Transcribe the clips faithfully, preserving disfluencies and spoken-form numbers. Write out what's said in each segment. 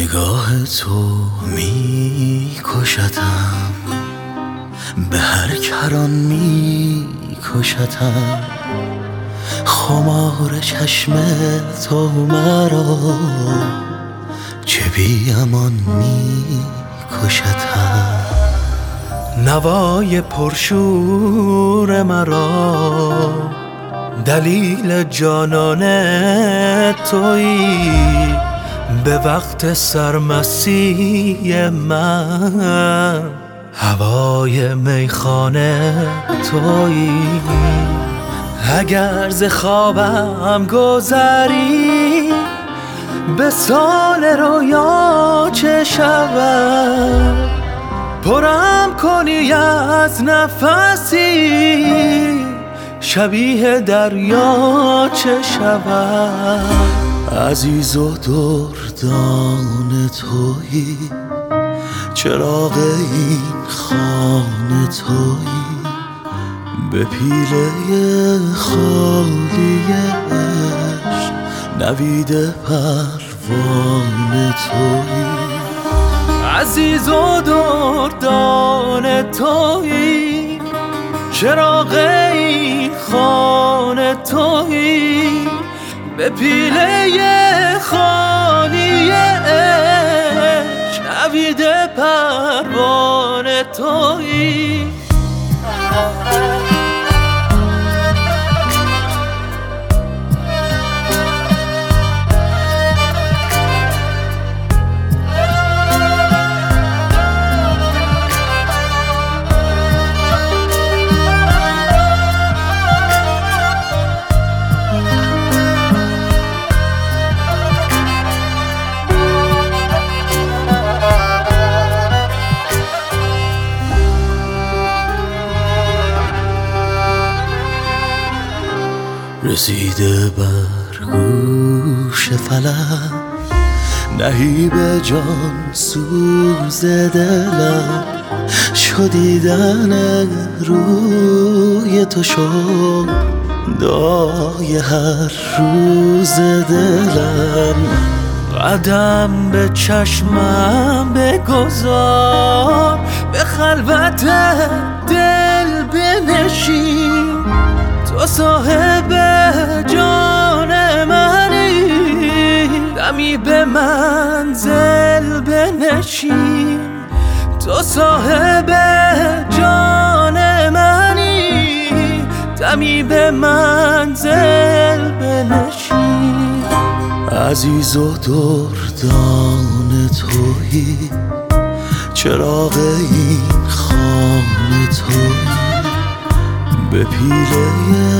نگاه تو می کشتم، به هر کران می کشتم. خمار چشم تو مرا چه بی امان می کشتم. نوای پرشور مرا دلیل جانان تویی، به وقت سرمستی من هوای میخانه تویی. اگر ز خوابم گذری به سال رویا چه شود، پرم کنی از نفسی شبیه دریا چه شود. عزیز و دردان تویی، چراغ این خانه تویی، به پیله خالی عشق نوید پروانه تویی. عزیز و دردان تویی، چراغ این خانه تویی، به پیله خالی عشق نوید پروانه تویی. رسیده بر گوش فلک نهیب جان سوز دلم، شدیدن روی تو شد دعای هر روز دلم. قدم به چشمم بگذار، به خلوت دل بنشین، تو صاحب جان منی، دمی به منزل بنشین. تو صاحب جان منی، دمی به منزل بنشین. عزیز و دردان تویی، چراغ این خانه تویی، به پیله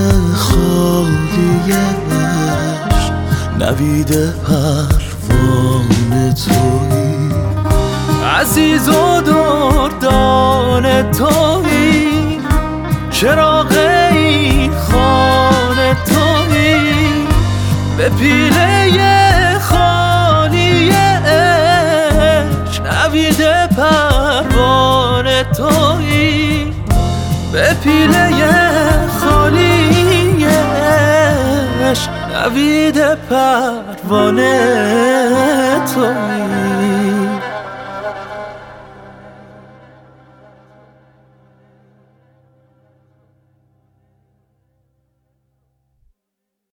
خالی عشق نوید پروانه تویی. عزیز و دردان تویی، چراغ این خانه تویی، به پیله خالی عشق نوید پروانه تویی، به پیله خالی عشق نوید پروانه تویی.